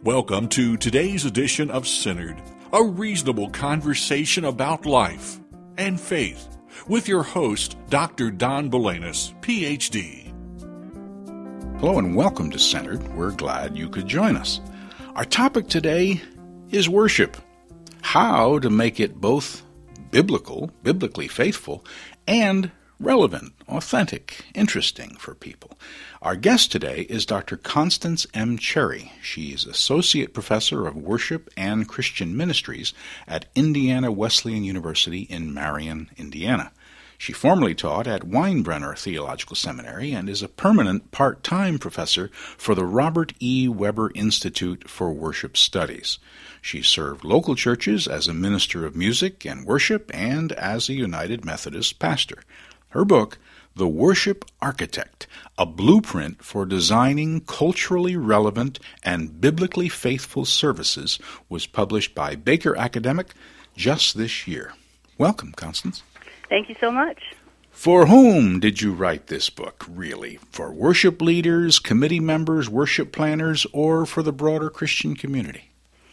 Welcome to today's edition of Centered, a reasonable conversation about life and faith, with your host, Dr. Don Bolanis, Ph.D. Hello and welcome to Centered. We're glad you could join us. Our topic today is worship. How to make it both biblically faithful, and relevant, authentic, interesting for people. Our guest today is Dr. Constance M. Cherry. She's Associate Professor of Worship and Christian Ministries at Indiana Wesleyan University in Marion, Indiana. She formerly taught at Weinbrenner Theological Seminary and is a permanent part-time professor for the Robert E. Weber Institute for Worship Studies. She served local churches as a minister of music and worship and as a United Methodist pastor. Her book, The Worship Architect, a blueprint for designing culturally relevant and biblically faithful services, was published by Baker Academic just this year. Welcome, Constance. Thank you so much. For whom did you write this book, really? For worship leaders, committee members, worship planners, or for the broader Christian community?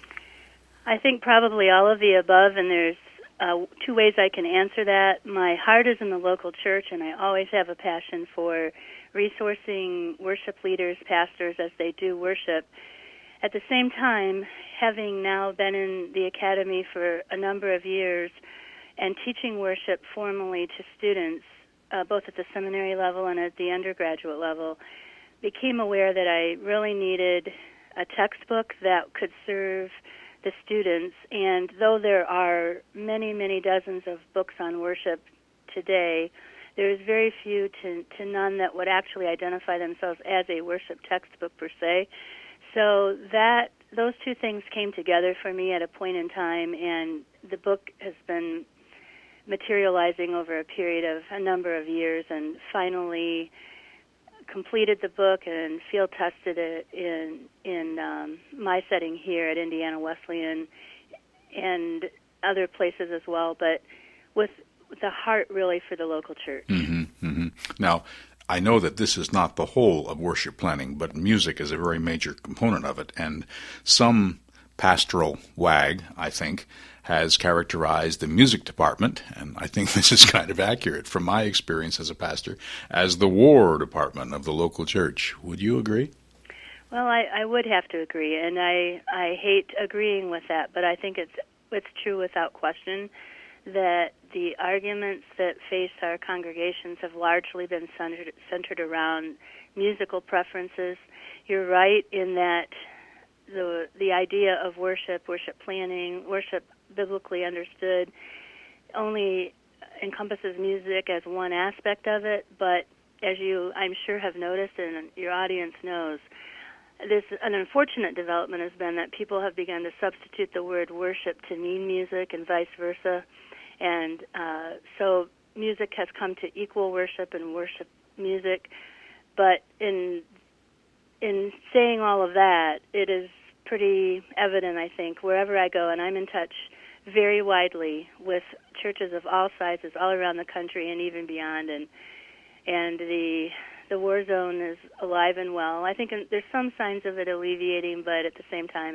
I think probably all of the above, and there's two ways I can answer that. My heart is in the local church, and I always have a passion for resourcing worship leaders, pastors, as they do worship. At the same time, having now been in the academy for a number of years and teaching worship formally to students, both at the seminary level and at the undergraduate level, became aware that I really needed a textbook that could serve the students. And though there are many, many dozens of books on worship today, there's very few to none that would actually identify themselves as a worship textbook per se. So those two things came together for me at a point in time, and the book has been materializing over a period of a number of years, and finally completed the book and field tested it in my setting here at Indiana Wesleyan and other places as well, but with the heart really for the local church. Now, I know that this is not the whole of worship planning, but music is a very major component of it, and some pastoral wag, I think, has characterized the music department, and I think this is kind of accurate from my experience as a pastor, as the war department of the local church. Would you agree? Well, I would have to agree, and I hate agreeing with that, but I think it's true without question that the arguments that face our congregations have largely been centered around musical preferences. You're right in that the idea of worship planning, worship biblically understood, only encompasses music as one aspect of it, but as you, I'm sure, have noticed and your audience knows, an unfortunate development has been that people have begun to substitute the word worship to mean music and vice versa, and so music has come to equal worship and worship music, but in saying all of that, it is pretty evident, I think, wherever I go, and I'm in touch very widely with churches of all sizes all around the country and even beyond, and the war zone is alive and well. I think there's some signs of it alleviating, but at the same time,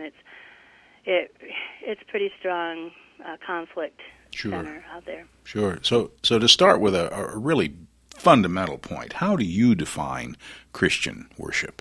it's pretty strong conflict center out there. Sure. So to start with a really fundamental point, how do you define Christian worship?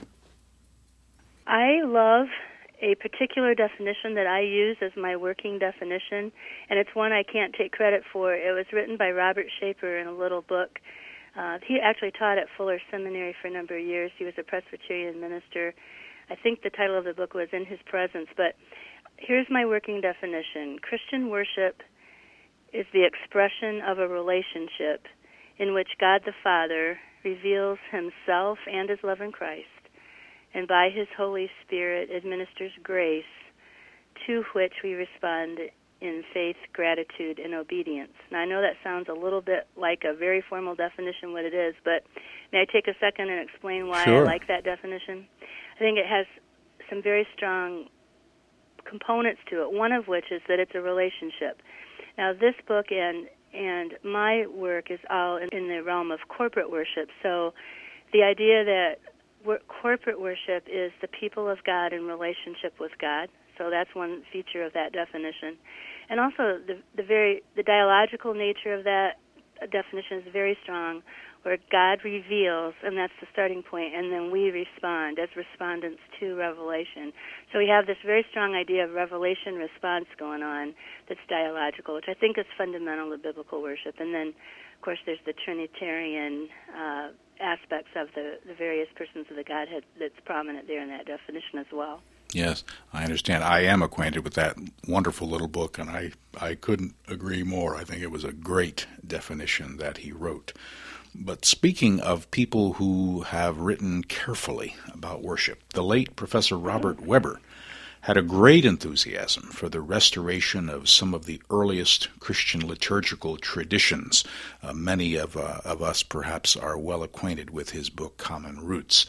I love a particular definition that I use as my working definition, and it's one I can't take credit for. It was written by Robert Shaper in a little book. He actually taught at Fuller Seminary for a number of years. He was a Presbyterian minister. I think the title of the book was In His Presence, but here's my working definition. Christian worship is the expression of a relationship in which God the Father reveals himself and his love in Christ, and by his Holy Spirit administers grace to which we respond in faith, gratitude, and obedience. Now, I know that sounds a little bit like a very formal definition, what it is, but may I take a second and explain why I like that definition? I think it has some very strong components to it, one of which is that it's a relationship. Now, this book and my work is all in the realm of corporate worship, so the idea that corporate worship is the people of God in relationship with God. So that's one feature of that definition. And also the dialogical nature of that definition is very strong, where God reveals, and that's the starting point, and then we respond as respondents to revelation. So we have this very strong idea of revelation response going on that's dialogical, which I think is fundamental to biblical worship. And then, of course, there's the Trinitarian aspects of the various persons of the Godhead that's prominent there in that definition as well. Yes, I understand. I am acquainted with that wonderful little book, and I couldn't agree more. I think it was a great definition that he wrote. But speaking of people who have written carefully about worship, the late Professor Robert Weber had a great enthusiasm for the restoration of some of the earliest Christian liturgical traditions. Many of us perhaps are well acquainted with his book, Common Roots.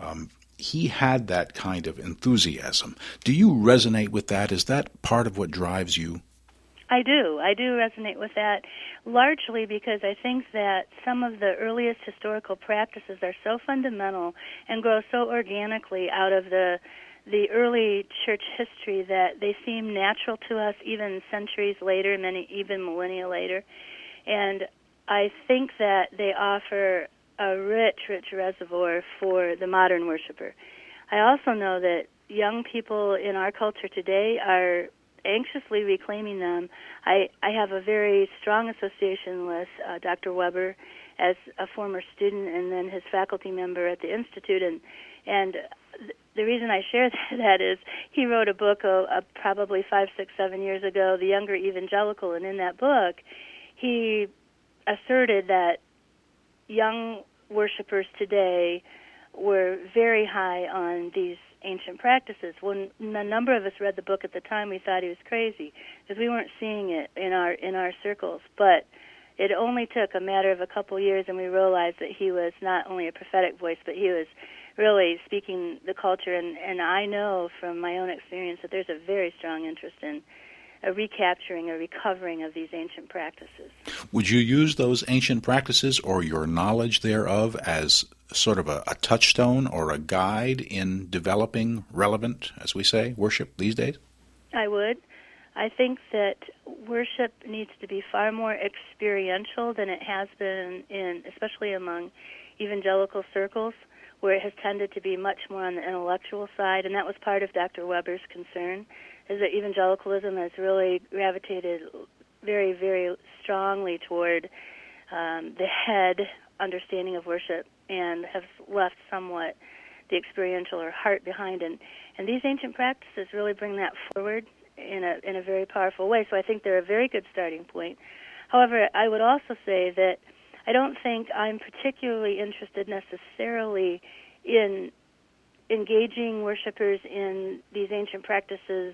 He had that kind of enthusiasm. Do you resonate with that? Is that part of what drives you? I do. I do resonate with that, largely because I think that some of the earliest historical practices are so fundamental and grow so organically out of the early church history that they seem natural to us even centuries later, even millennia later. And I think that they offer a rich reservoir for the modern worshiper. I also know that young people in our culture today are anxiously reclaiming them. I have a very strong association with Dr. Weber as a former student and then his faculty member at the Institute. And the reason I share that is he wrote a book probably 5, 6, 7 years ago, The Younger Evangelical, and in that book he asserted that young worshipers today were very high on these ancient practices. When a number of us read the book at the time, we thought he was crazy because we weren't seeing it in our circles. But it only took a matter of a couple years, and we realized that he was not only a prophetic voice, but he was really speaking the culture. And I know from my own experience that there's a very strong interest in a recapturing, a recovering of these ancient practices. Would you use those ancient practices or your knowledge thereof as sort of a touchstone or a guide in developing relevant, as we say, worship these days? I would. I think that worship needs to be far more experiential than it has been especially among evangelical circles, where it has tended to be much more on the intellectual side, and that was part of Dr. Weber's concern, is that evangelicalism has really gravitated very, very strongly toward the head understanding of worship and have left somewhat the experiential or heart behind. And these ancient practices really bring that forward in a very powerful way. So I think they're a very good starting point. However, I would also say that I don't think I'm particularly interested necessarily in engaging worshipers in these ancient practices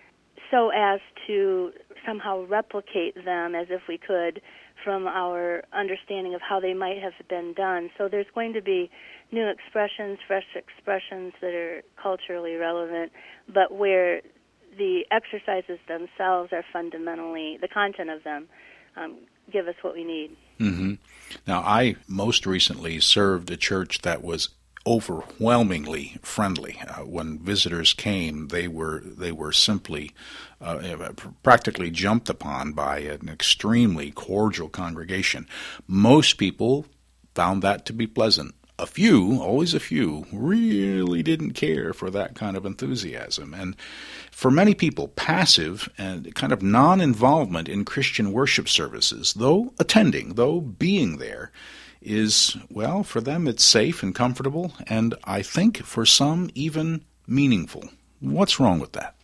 so as to somehow replicate them as if we could from our understanding of how they might have been done. So there's going to be new expressions, fresh expressions that are culturally relevant, but where the exercises themselves are fundamentally, the content of them, give us what we need. Mm-hmm. Now, I most recently served a church that was overwhelmingly friendly. When visitors came, they were simply practically jumped upon by an extremely cordial congregation. Most people found that to be pleasant. A few, always a few, really didn't care for that kind of enthusiasm. And for many people, passive and kind of non-involvement in Christian worship services, though attending, though being there, is, well, for them it's safe and comfortable, and I think for some even meaningful. What's wrong with that?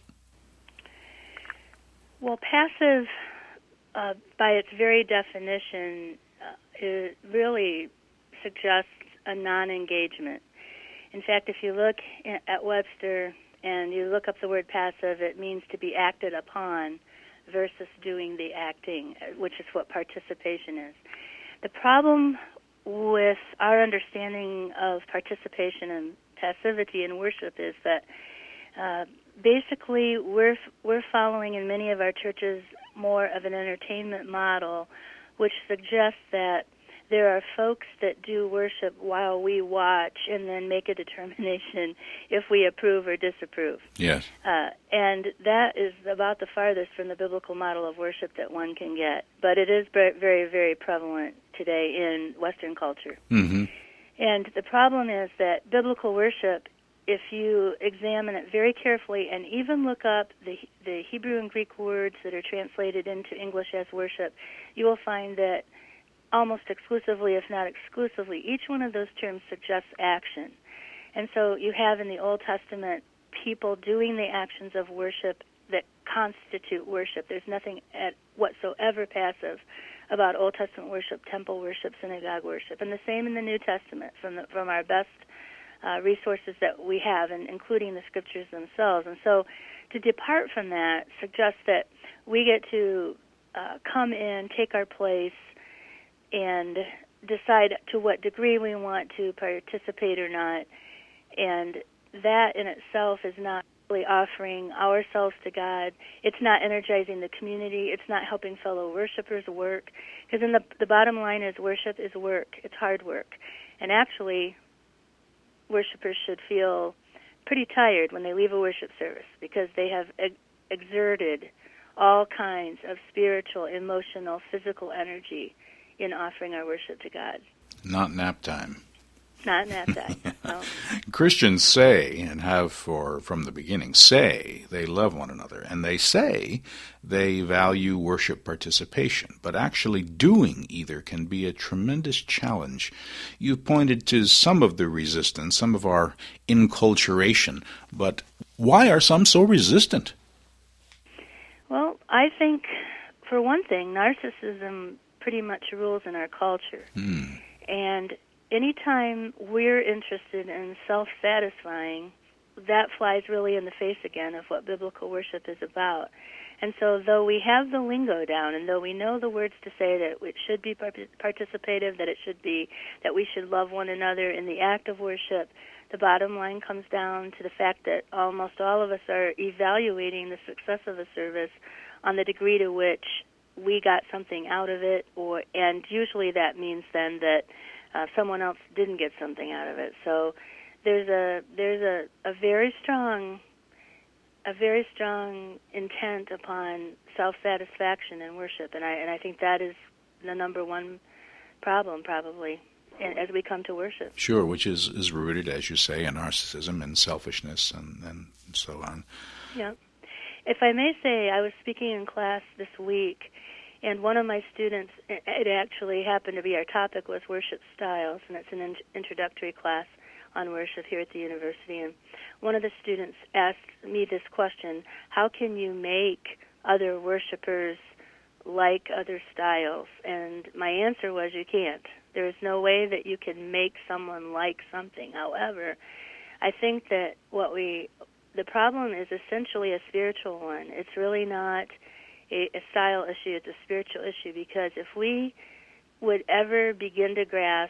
Well, passive, by its very definition, it really suggests a non-engagement. In fact, if you look at Webster and you look up the word passive, it means to be acted upon versus doing the acting, which is what participation is. The problem with our understanding of participation and passivity in worship is that basically we're following in many of our churches more of an entertainment model, which suggests that there are folks that do worship while we watch and then make a determination if we approve or disapprove. Yes. And that is about the farthest from the biblical model of worship that one can get. But it is very, very, very prevalent today in Western culture. Mm-hmm. And the problem is that biblical worship, if you examine it very carefully and even look up the Hebrew and Greek words that are translated into English as worship, you will find that almost exclusively, if not exclusively, each one of those terms suggests action. And so you have in the Old Testament people doing the actions of worship that constitute worship. There's nothing whatsoever passive about Old Testament worship, temple worship, synagogue worship. And the same in the New Testament from our best resources that we have, and including the scriptures themselves. And so to depart from that suggests that we get to come in, take our place, and decide to what degree we want to participate or not. And that in itself is not really offering ourselves to God. It's not energizing the community. It's not helping fellow worshipers work. Because the bottom line is worship is work. It's hard work. And actually, worshipers should feel pretty tired when they leave a worship service because they have exerted all kinds of spiritual, emotional, physical energy in offering our worship to God. Not nap time. Not nap time. No. Christians say, and have from the beginning, say they love one another, and they say they value worship participation, but actually doing either can be a tremendous challenge. You've pointed to some of the resistance, some of our inculturation, but why are some so resistant? Well, I think, for one thing, narcissism pretty much rules in our culture. And anytime we're interested in self-satisfying, that flies really in the face again of what biblical worship is about. And so though we have the lingo down, and though we know the words to say that it should be participative, that we should love one another in the act of worship, the bottom line comes down to the fact that almost all of us are evaluating the success of a service on the degree to which we got something out of it, and usually that means then that someone else didn't get something out of it. So there's a very strong intent upon self-satisfaction in worship, and I think that is the number one problem probably as we come to worship. Sure, which is rooted, as you say, in narcissism and selfishness and so on. Yeah. If I may say, I was speaking in class this week, and one of my students, it actually happened to be our topic was worship styles, and it's an introductory class on worship here at the university. And one of the students asked me this question: how can you make other worshipers like other styles? And my answer was, you can't. There is no way that you can make someone like something. However, I think that the problem is essentially a spiritual one. It's really not a style issue, it's a spiritual issue, because if we would ever begin to grasp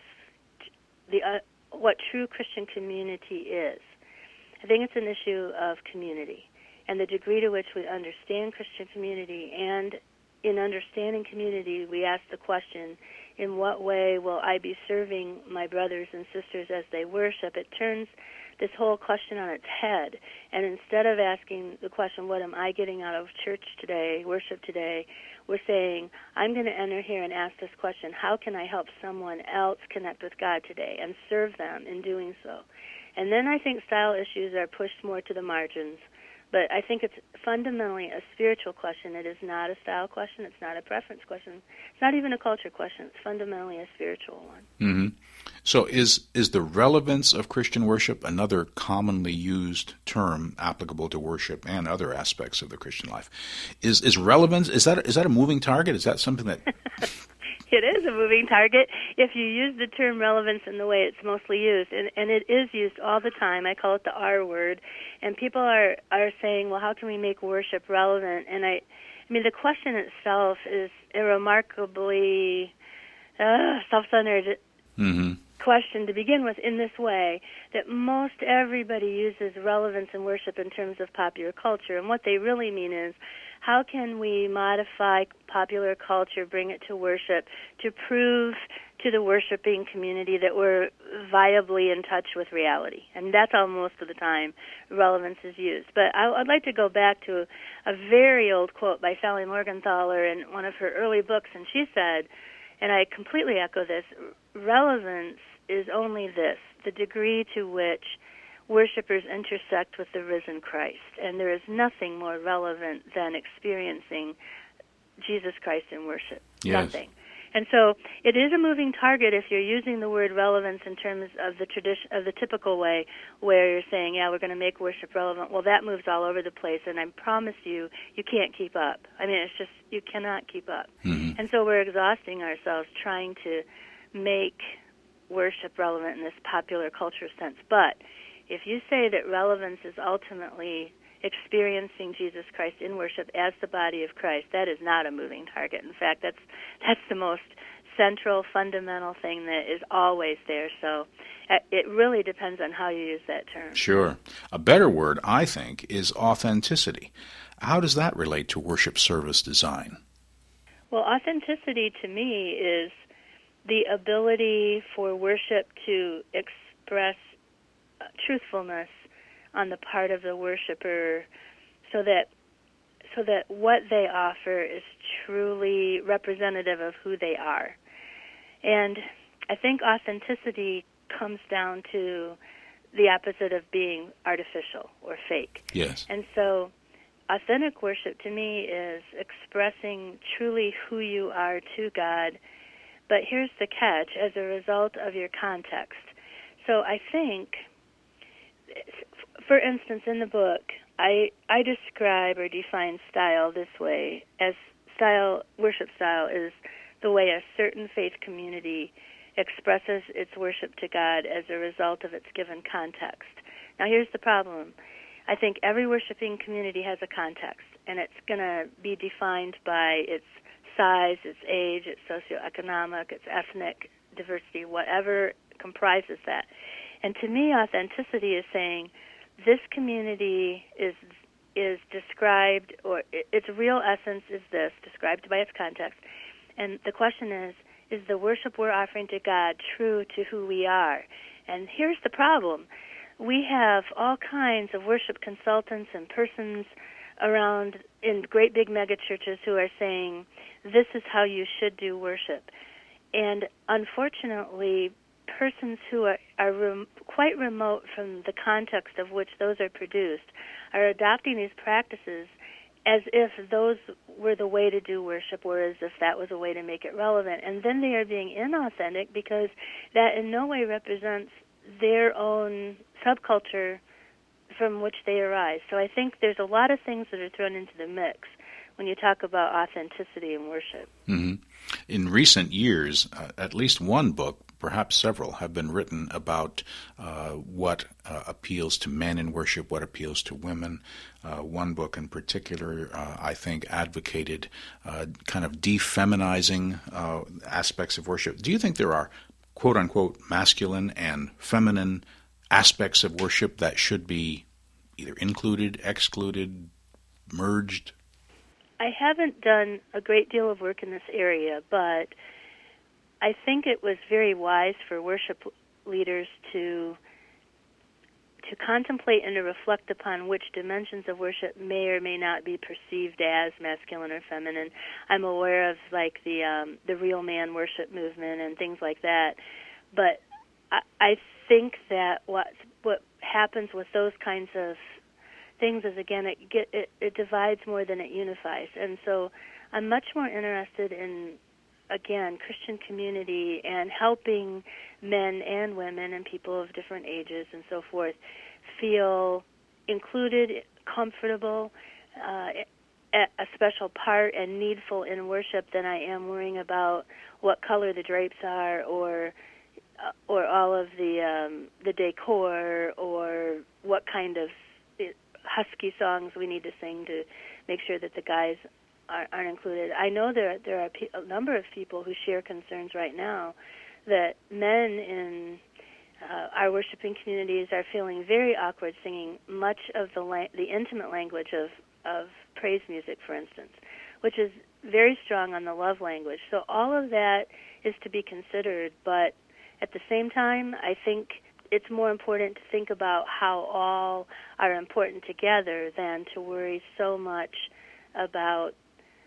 what true Christian community is, I think it's an issue of community and the degree to which we understand Christian community. And in understanding community, we ask the question, in what way will I be serving my brothers and sisters as they worship? It turns this whole question on its head. And instead of asking the question, what am I getting out of church today, worship today, we're saying, I'm going to enter here and ask this question, how can I help someone else connect with God today and serve them in doing so? And then I think style issues are pushed more to the margins. But I think it's fundamentally a spiritual question. It is not a style question. It's not a preference question. It's not even a culture question. It's fundamentally a spiritual one. Mm-hmm. So is the relevance of Christian worship another commonly used term applicable to worship and other aspects of the Christian life? Is relevance, is that a moving target? Is that something that... It is a moving target if you use the term relevance in the way it's mostly used, and it is used all the time. I call it the R word, and people are saying, well, how can we make worship relevant? And I mean, the question itself is a remarkably self-centered question to begin with, in this way, that most everybody uses relevance in worship in terms of popular culture, and what they really mean is, how can we modify popular culture, bring it to worship, to prove to the worshiping community that we're viably in touch with reality. And that's how most of the time relevance is used. But I'd like to go back to a very old quote by Sally Morgenthaler in one of her early books, and she said, and I completely echo this, relevance is only this, the degree to which worshipers intersect with the risen Christ. And there is nothing more relevant than experiencing Jesus Christ in worship. Yes. Nothing. And so it is a moving target if you're using the word relevance in terms of the tradition, of the typical way, where you're saying, yeah, we're going to make worship relevant. Well, that moves all over the place, and I promise you, you can't keep up. I mean, it's just, you cannot keep up. Mm-hmm. And so we're exhausting ourselves trying to make worship relevant in this popular culture sense. But if you say that relevance is ultimately experiencing Jesus Christ in worship as the body of Christ, that is not a moving target. In fact, that's the most central, fundamental thing that is always there. So it really depends on how you use that term. Sure. A better word, I think, is authenticity. How does that relate to worship service design? Well, authenticity to me is the ability for worship to express truthfulness on the part of the worshiper, so that what they offer is truly representative of who they are. And I think authenticity comes down to the opposite of being artificial or fake. Yes. And so authentic worship to me is expressing truly who you are to God, but here's the catch, as a result of your context. So I think, for instance, in the book, I describe or define style this way, as worship style is the way a certain faith community expresses its worship to God as a result of its given context. Now, here's the problem. I think every worshiping community has a context, and it's going to be defined by its size, its age, its socioeconomic, its ethnic diversity, whatever comprises that. And to me, authenticity is saying this community is described, or its real essence is this, described by its context. And the question is the worship we're offering to God true to who we are? And here's the problem. We have all kinds of worship consultants and persons around in great big mega churches who are saying, this is how you should do worship. And unfortunately, persons who are quite remote from the context of which those are produced are adopting these practices as if those were the way to do worship, or as if that was a way to make it relevant. And then they are being inauthentic because that in no way represents their own subculture from which they arise. So I think there's a lot of things that are thrown into the mix when you talk about authenticity in worship. Mm-hmm. In recent years, at least one book, perhaps several, have been written about what appeals to men in worship, what appeals to women. One book in particular, I think, advocated kind of defeminizing aspects of worship. Do you think there are, quote-unquote, masculine and feminine aspects of worship that should be either included, excluded, merged? I haven't done a great deal of work in this area, but I think it was very wise for worship leaders to contemplate and to reflect upon which dimensions of worship may or may not be perceived as masculine or feminine. I'm aware of like the real man worship movement and things like that, but I think that what happens with those kinds of things is, again, it divides more than it unifies. And so I'm much more interested in, again, Christian community and helping men and women and people of different ages and so forth feel included, comfortable, a special part and needful in worship than I am worrying about what color the drapes are or all of the decor or what kind of husky songs we need to sing to make sure that the guys aren't included. I know there are a number of people who share concerns right now that men in our worshiping communities are feeling very awkward singing much of the intimate language of praise music, for instance, which is very strong on the love language. So all of that is to be considered, but at the same time, I think it's more important to think about how all are important together than to worry so much about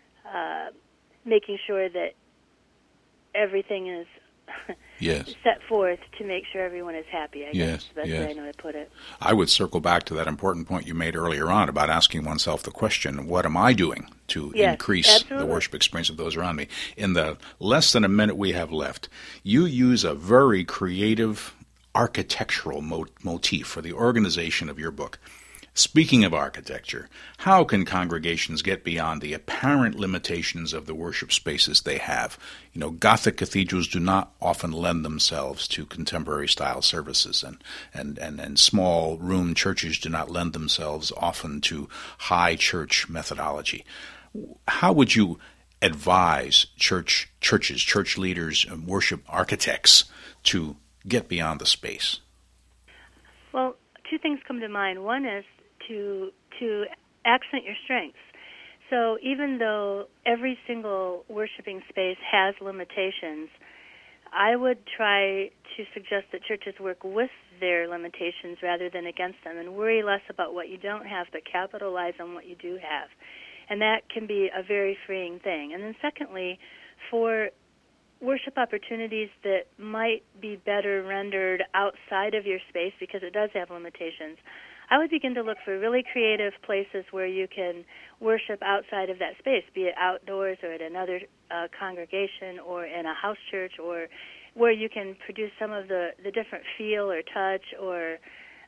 making sure that everything is set forth to make sure everyone is happy, I guess. That's the way I know to put it. I would circle back to that important point you made earlier on about asking oneself the question, what am I doing to increase the worship experience of those around me? In the less than a minute we have left, you use a very creative architectural motif for the organization of your book. Speaking of architecture, how can congregations get beyond the apparent limitations of the worship spaces they have? You know, Gothic cathedrals do not often lend themselves to contemporary style services, and small room churches do not lend themselves often to high church methodology. How would you advise churches, church leaders, and worship architects to get beyond the space? Well, two things come to mind. One is to accent your strengths. So even though every single worshiping space has limitations, I would try to suggest that churches work with their limitations rather than against them, and worry less about what you don't have, but capitalize on what you do have. And that can be a very freeing thing. And then secondly, for worship opportunities that might be better rendered outside of your space because it does have limitations, I would begin to look for really creative places where you can worship outside of that space, be it outdoors or at another congregation or in a house church, or where you can produce some of the different feel or touch or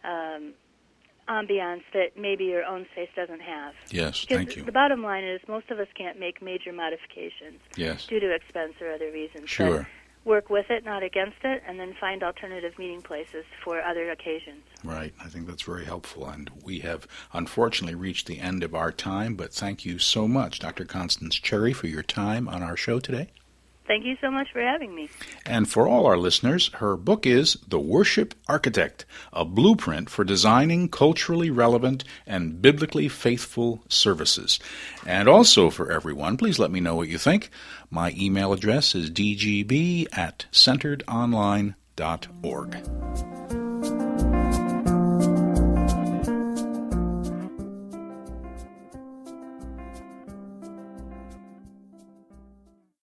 ambiance that maybe your own space doesn't have. Yes, because thank you. The bottom line is most of us can't make major modifications due to expense or other reasons. Sure. But work with it, not against it, and then find alternative meeting places for other occasions. Right. I think that's very helpful. And we have unfortunately reached the end of our time, but thank you so much, Dr. Constance Cherry, for your time on our show today. Thank you so much for having me. And for all our listeners, her book is The Worship Architect, a blueprint for designing culturally relevant and biblically faithful services. And also for everyone, please let me know what you think. My email address is dgb@centeredonline.org.